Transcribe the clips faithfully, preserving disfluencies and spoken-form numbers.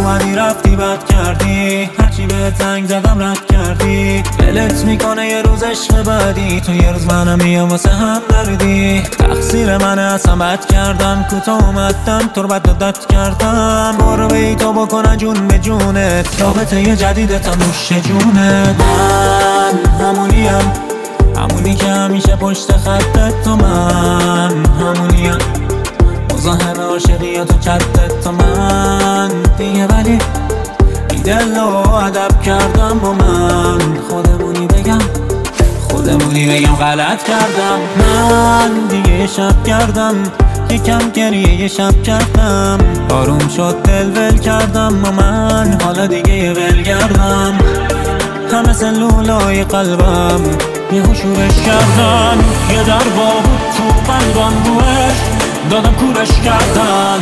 اومدی رفتی بد کردی، هرچی به زنگ زدم رد کردی. دلت میکنه یه روز عشق بعدی، تو یه روز منم میام واسه هم دردی. تقصیر منه اصلا بد کردم، کوتاه اومدم تو رو بد داد کردم. برو بی تو بکنه جون به جونت، رابطه یه جدیده تا نوش جونت. من همونیم، همونی که همیشه پشت خطت، تو من همونیم، مزاحم عاشقی تو چتت، تو من دیگه. ولی بی دل و ادب کردم با من، خودمونی بگم خودمونی بگم غلط کردم. من دیگه یه شب کردم، یکم گریه یه شب کردم. آروم شد دل ول کردم و من حالا دیگه یه ول کردم. همه سلولای قلبم یه شورش کردن، یه در بود تو قلبم روش دادم کورش کردن.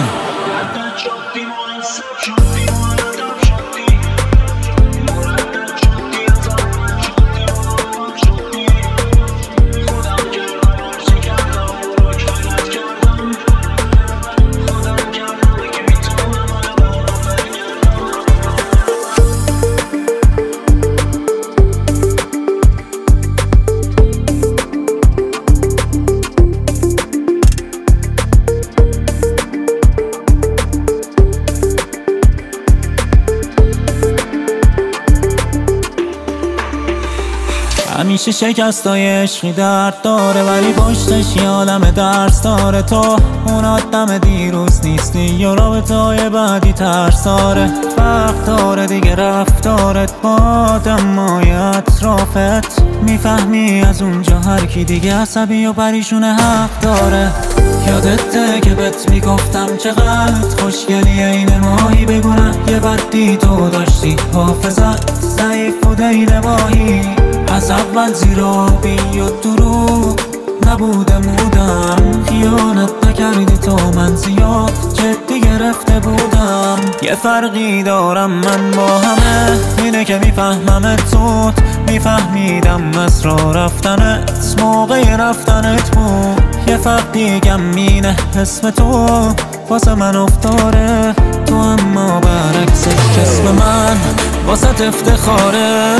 همیشه شکستای عشقی درد داره، ولی پشتش یه عالم درس داره. تو اون آدم دیروز نیستی، یا رابطه‌های بعدی ترس داره. فرق داره دیگه رفتارت با آدمای اطرافت، میفهمی از اونجا هر کی دیگه عصبی و پریشونه حق داره. یادته که بهت میگفتم چقدر خوشگلی این ماهی، بگونه یه بدی تو داشتی، حافظت ضعیف و دید ماهی. از اول زیرابی و دروغ نبودم بودم، خیانت نکردی تو، من زیاد جدی گرفته بودم. یه فرقی دارم من با همه، اینه که میفهمم زود، میفهمیدم اسرا رفتنت موقع رفتنت بود. یه فرق دیگم اینه اسم تو واسه من افتاره تو، اما برعکسش اسم من واسه افتخاره.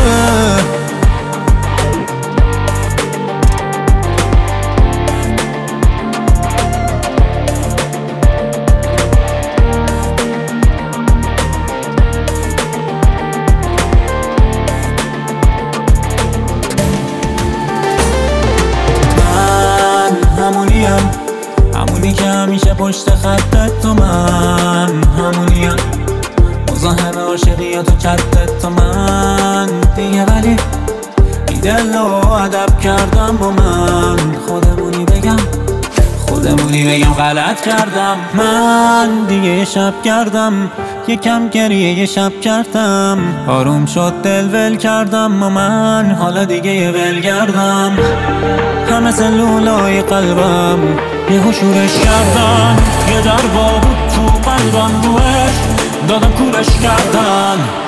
همونی که همیشه پشت خطت، تو من همونیم، مزاحم عاشقی تو چتت، تو من دیگه. ولی بی دل و ادب کردم با من، خودمونی بگم خودمونی بگم غلط کردم. من دیگه یه شب کردم، یکم گریه یه شب کردم. آروم شد دل ول کردم و من حالا دیگه یه ول کردم. همه سلولای قلبم یه شورش کردن، یه در بود تو قلبم روش دادم کورش کردن.